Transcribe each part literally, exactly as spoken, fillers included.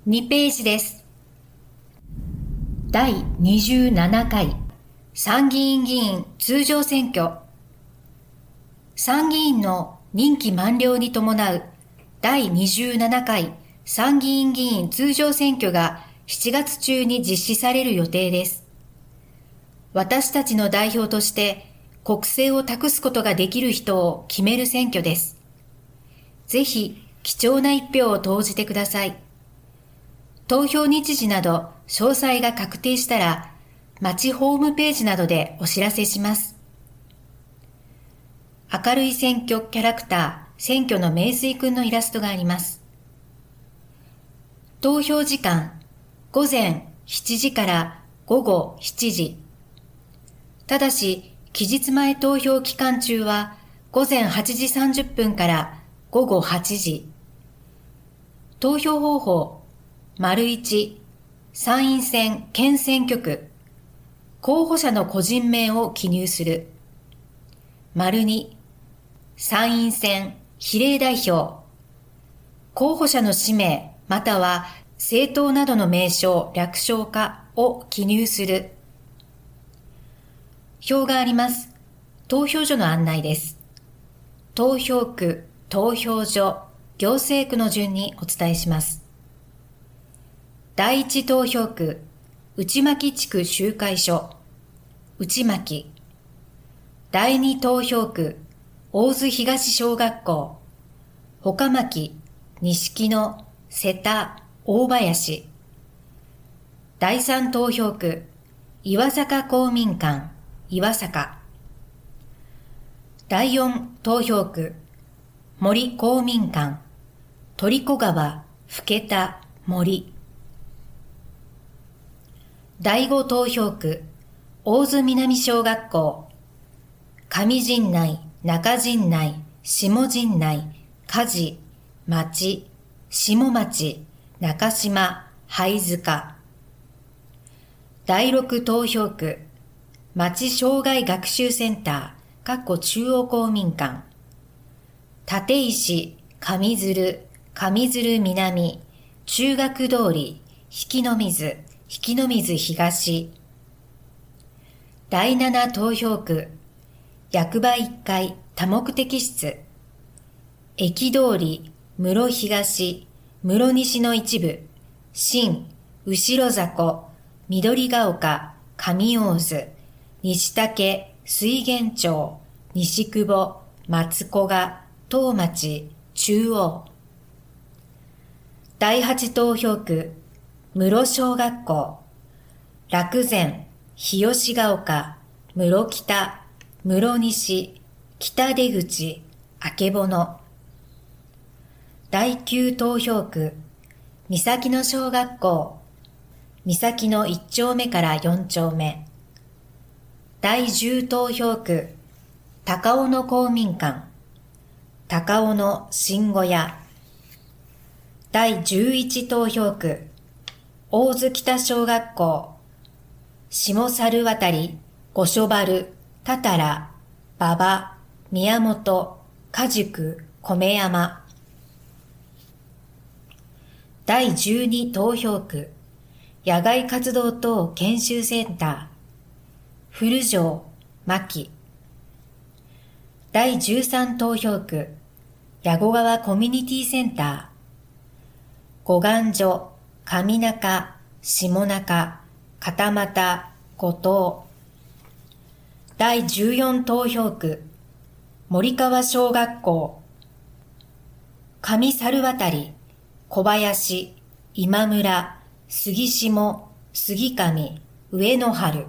にページです。だいにじゅうななかい参議院議員通常選挙。参議院の任期満了に伴うだいにじゅうななかい参議院議員通常選挙がしちがつ中に実施される予定です。私たちの代表として国政を託すことができる人を決める選挙です。ぜひ貴重な一票を投じてください。投票日時など詳細が確定したら、町ホームページなどでお知らせします。明るい選挙キャラクター、選挙の名水くんのイラストがあります。投票時間、ごぜんしちじからごごしちじ。ただし、期日前投票期間中は、ごぜんはちじさんじゅっぷんからごごはちじ。投票方法、丸いち、参院選県選挙区、候補者の個人名を記入する。丸に、参院選比例代表、候補者の氏名または政党などの名称、略称化を記入する。表があります。投票所の案内です。投票区、投票所、行政区の順にお伝えします。第一投票区、内牧地区集会所、内牧。第二投票区、大津東小学校、岡牧、錦野、瀬田、大林。第三投票区、岩坂公民館、岩坂。第四投票区、森公民館、鳥子川、更田、森。第五投票区、大津南小学校、上陣内、中陣内、下陣内、梶、町、下町、中島、灰塚。第六投票区、町障害学習センター、かっこ中央公民館、立石、上鶴、上鶴南、中学通り、引の水、引の水東。第七投票区、役場一階多目的室、駅通り、室東、室西の一部、新、後ろ迫、緑が丘、上大津、西竹、水源町、西久保、松古賀、東町、中央。第八投票区、室小学校、楽前、日吉が丘、室北、室西、北出口、あけぼの。第九投票区、三崎野小学校、三崎野一丁目から四丁目。第十投票区、高尾野公民館、高尾野新小屋。第十一投票区、大津北小学校、下猿渡、五所原、多々良、馬場、宮本、加宿、米山。第十二投票区、野外活動等研修センター、古城、牧。第十三投票区、矢後川コミュニティセンター、護岸所、上中、下中、片俣、後藤。第十四投票区、森川小学校、上猿渡、小林、今村、杉下、杉上、上野原。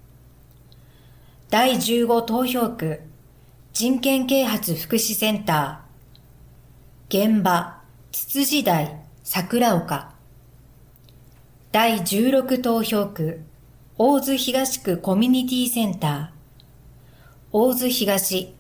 第十五投票区、人権啓発福祉センター、現場、つつじ台、桜岡。第十六投票区、大津東区コミュニティセンター、大津東。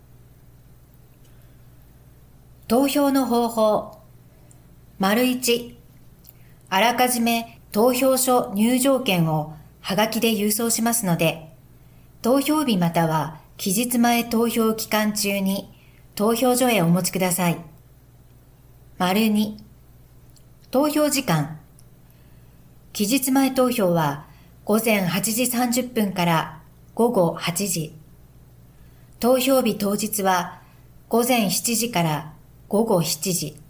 投票の方法。丸一、あらかじめ投票所入場券をはがきで郵送しますので、投票日または期日前投票期間中に投票所へお持ちください。丸に、投票時間期日前投票は午前はちじさんじゅっぷんから午後はちじ。投票日当日は午前しちじから午後しちじ。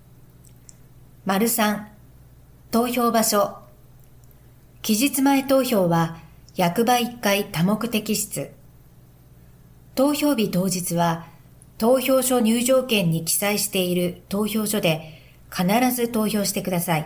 さん、投票場所。期日前投票は役場いっかい多目的室。投票日当日は投票所入場券に記載している投票所で必ず投票してください。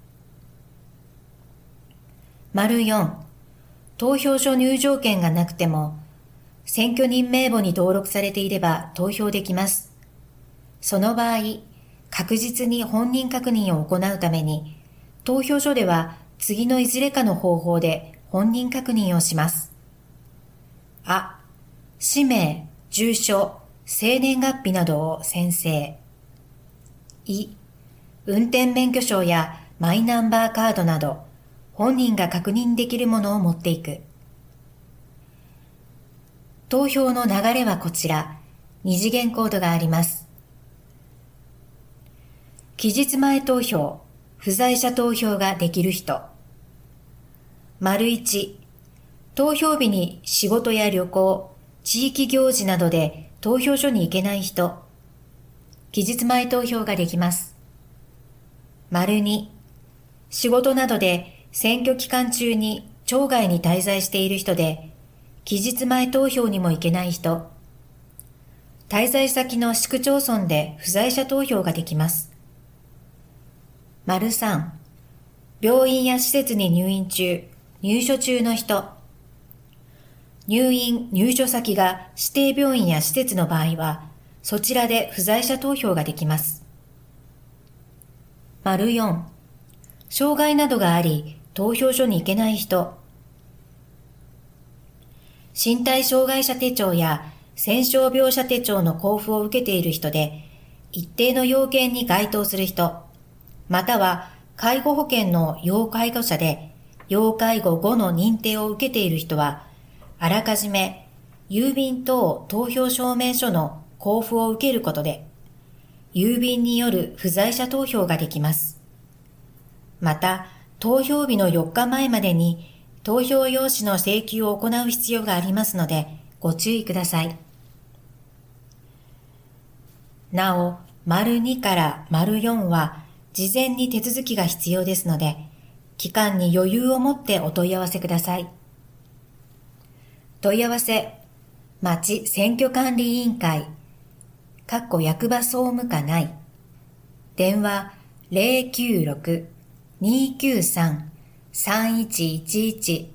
よん、投票所入場券がなくても選挙人名簿に登録されていれば投票できます。その場合、確実に本人確認を行うために投票所では次のいずれかの方法で本人確認をします。あ、氏名、住所、生年月日などを宣誓。い、運転免許証やマイナンバーカードなど本人が確認できるものを持っていく。投票の流れはこちら、二次元コードがあります。期日前投票、不在者投票ができる人。いち、投票日に仕事や旅行、地域行事などで投票所に行けない人。期日前投票ができます。に、仕事などで選挙期間中に町外に滞在している人で、期日前投票にも行けない人。滞在先の市区町村で不在者投票ができます。さん、病院や施設に入院中、入所中の人。入院・入所先が指定病院や施設の場合は、そちらで不在者投票ができます。よん、障害などがあり、投票所に行けない人。身体障害者手帳や戦傷病者手帳の交付を受けている人で、一定の要件に該当する人、または介護保険の要介護者で、要介護後の認定を受けている人は、あらかじめ郵便等投票証明書の交付を受けることで、郵便による不在者投票ができます。また、投票日のよっかまえまでに投票用紙の請求を行う必要がありますので、ご注意ください。なお、にからよんは、事前に手続きが必要ですので、期間に余裕を持ってお問い合わせください。問い合わせ、町選挙管理委員会、かっこ役場総務課内、電話 ゼロきゅうろく にーきゅうさん さんいちいちいち。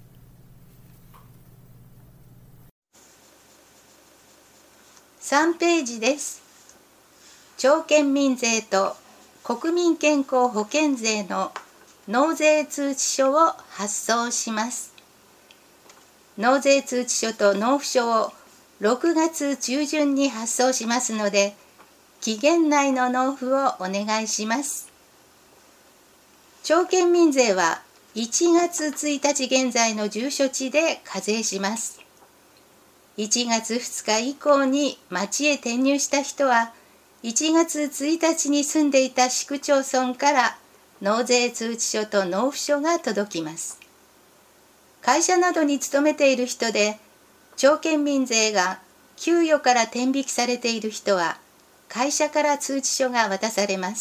さんページです。町県民税と国民健康保険税の納税通知書を発送します。納税通知書と納付書をろくがつ中旬に発送しますので、期限内の納付をお願いします。町県民税はいちがつついたち現在の住所地で課税します。いちがつふつか以降に町へ転入した人は、いちがつついたちに住んでいた市区町村から納税通知書と納付書が届きます。会社などに勤めている人で、町県民税が給与から天引きされている人は、会社から通知書が渡されます。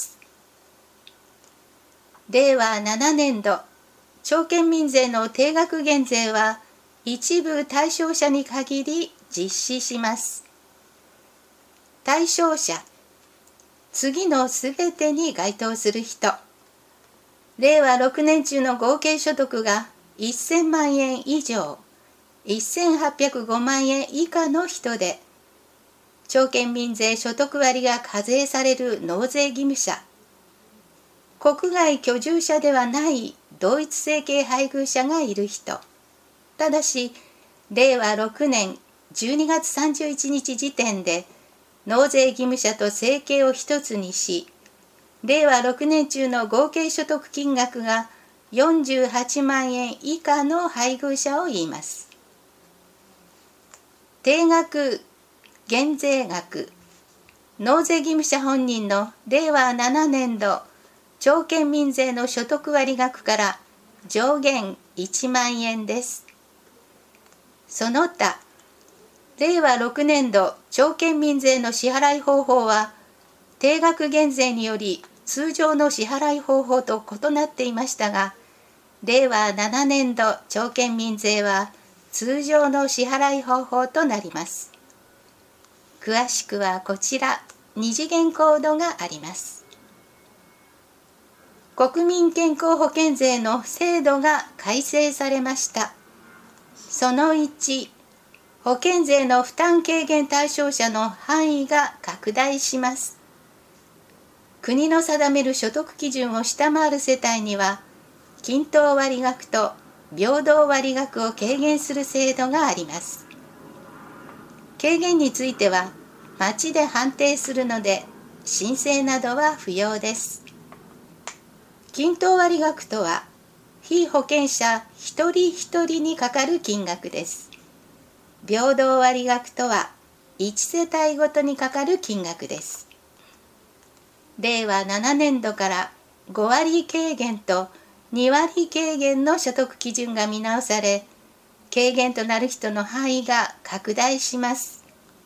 れいわななねんど、町県民税の定額減税は、一部対象者に限り実施します。対象者、次のすべてに該当する人。れいわろくねん中の合計所得がせんまんえん以上、せんはっぴゃくごまんえん以下の人で、町県民税所得割が課税される納税義務者、国外居住者ではない同一生計配偶者がいる人。ただし、れいわろくねんじゅうにがつさんじゅういちにち時点で納税義務者と生計を一つにし、れいわろくねん中の合計所得金額がよんじゅうはちまんえん以下の配偶者を言います。定額減税額、納税義務者本人のれいわななねんど町県民税の所得割額から上限いちまんえんです。その他、れいわろくねんど町県民税の支払い方法は、定額減税により通常の支払い方法と異なっていましたが、れいわななねんど町県民税は通常の支払い方法となります。詳しくはこちら、二次元コードがあります。国民健康保険税の制度が改正されました。そのいち、保険税の負担軽減対象者の範囲が拡大します。国の定める所得基準を下回る世帯には、均等割額と平等割額を軽減する制度があります。軽減については、町で判定するので、申請などは不要です。均等割額とは、被保険者一人一人にかかる金額です。平等割額とは、いち世帯ごとにかかる金額です。れいわななねんどからごわり軽減とにわり軽減の所得基準が見直され、軽減となる人の範囲が拡大します。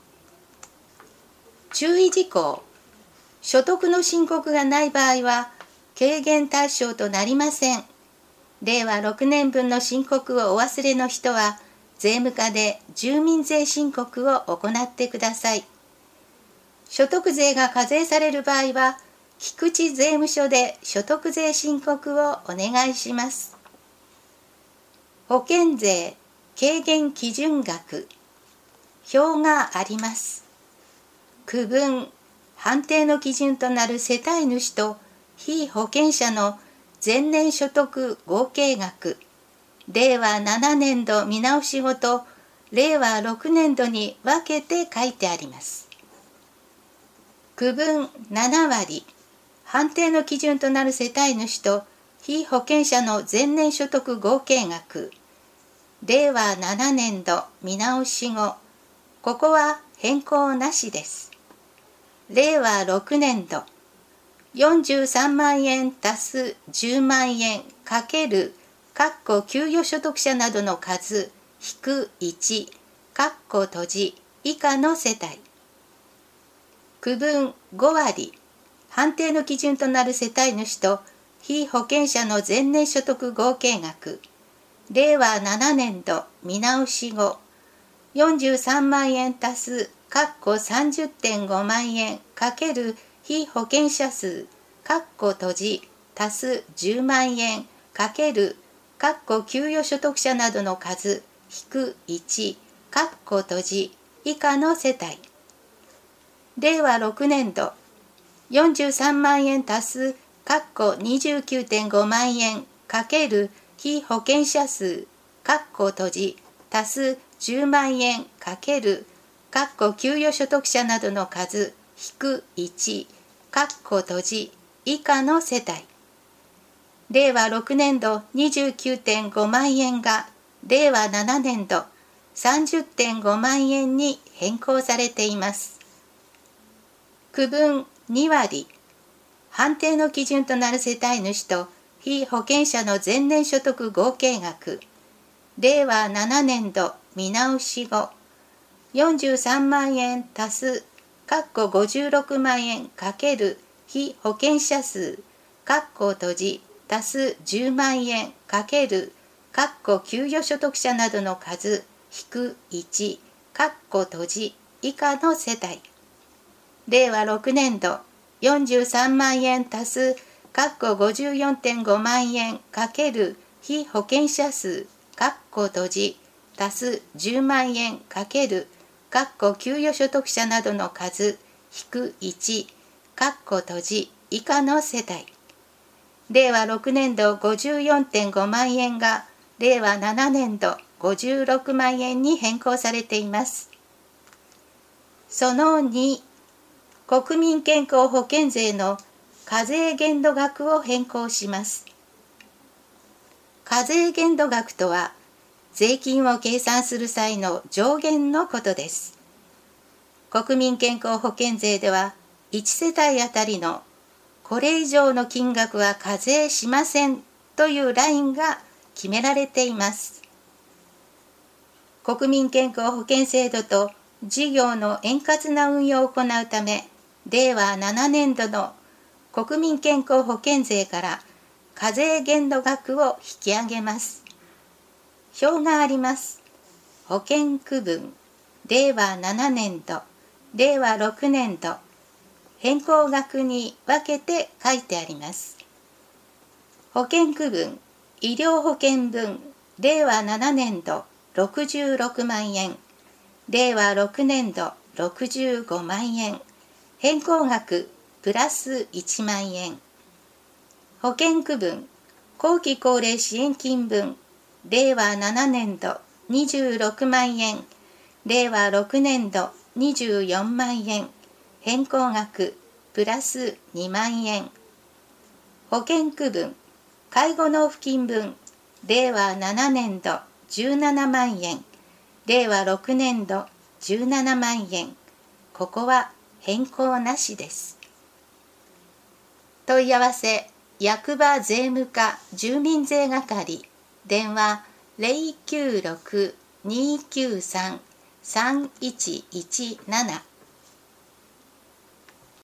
注意事項。所得の申告がない場合は、軽減対象となりません。れいわろくねんぶんの申告をお忘れの人は、税務課で住民税申告を行ってください。所得税が課税される場合は、菊池税務署で所得税申告をお願いします。保険税軽減基準額。表があります。区分、判定の基準となる世帯主と被保険者の前年所得合計額、れいわななねんど見直し後とれいわろくねんどに分けて書いてあります。区分ななわり、判定の基準となる世帯主と被保険者の前年所得合計額、れいわななねんど見直し後、ここは変更なしです。れいわろくねんど、よんじゅうさんまんえん足すじゅうまんえんかける、かっこ給与所得者などの数、引くいち、かっこ閉じ、以下の世帯。区分ごわり、判定の基準となる世帯主と被保険者の前年所得合計額、れいわななねんど見直し後、よんじゅうさんまんえん足す、かっこ さんじゅってんごまんえんかける被保険者数、かっこ閉じ、足すじゅうまんえんかける、かっこ給与所得者などの数、引くいち、かっこ閉じ、以下の世帯。れいわろくねんど、よんじゅうさんまんえん足す、かっこ にじゅうきゅうてんごまんえんかける被保険者数、かっこ閉じ、足すじゅうまんえんかける、かっこ給与所得者などの数、引くいち、かっこ閉じ、以下の世帯。れいわろくねんど にじゅうきゅうてんごまんえんがれいわななねんど さんじゅってんごまんえんに変更されています。区分にわり、判定の基準となる世帯主と被保険者の前年所得合計額、れいわななねんど見直し後、よんじゅうさんまんえん足す、かっこごじゅうろくまんえんかける被保険者数、かっこ閉じ、足すじゅうまんえんかける、かっこ給与所得者などの数、引くいち、かっこ閉じ、以下の世帯。れいわろくねんど、よんじゅうさんまんえん足す、かっこごじゅうよんてんごまんえんかける被保険者数、かっこ閉じ、足すじゅうまんえんかける、かっこ給与所得者などの数、引くいち、かっこ閉じ、以下の世帯。れいわろくねんど ごじゅうよんてんごまんえんがれいわななねんどごじゅうろくまんえんに変更されています。そのに、国民健康保険税の課税限度額を変更します。課税限度額とは、税金を計算する際の上限のことです。国民健康保険税では、いち世帯あたりのこれ以上の金額は課税しませんというラインが決められています。国民健康保険制度と事業の円滑な運用を行うため、れいわななねんどの国民健康保険税から課税限度額を引き上げます。表があります。保険区分、れいわななねんど、れいわろくねんど、変更額に分けて書いてあります。保険区分、医療保険分、れいわななねんどろくじゅうろくまんえん、れいわろくねんどろくじゅうごまんえん、変更額プラスいちまんえん。保険区分、後期高齢支援金分、れいわななねんどにじゅうろくまんえん、れいわろくねんどにじゅうよんまんえん、変更額プラスにまんえん。保険区分、介護納付金分、れいわななねんどじゅうななまんえん、れいわろくねんどじゅうななまんえん。ここは変更なしです。問い合わせ、役場税務課住民税係、電話 ゼロきゅうろく にーきゅうさん さんいちいちなな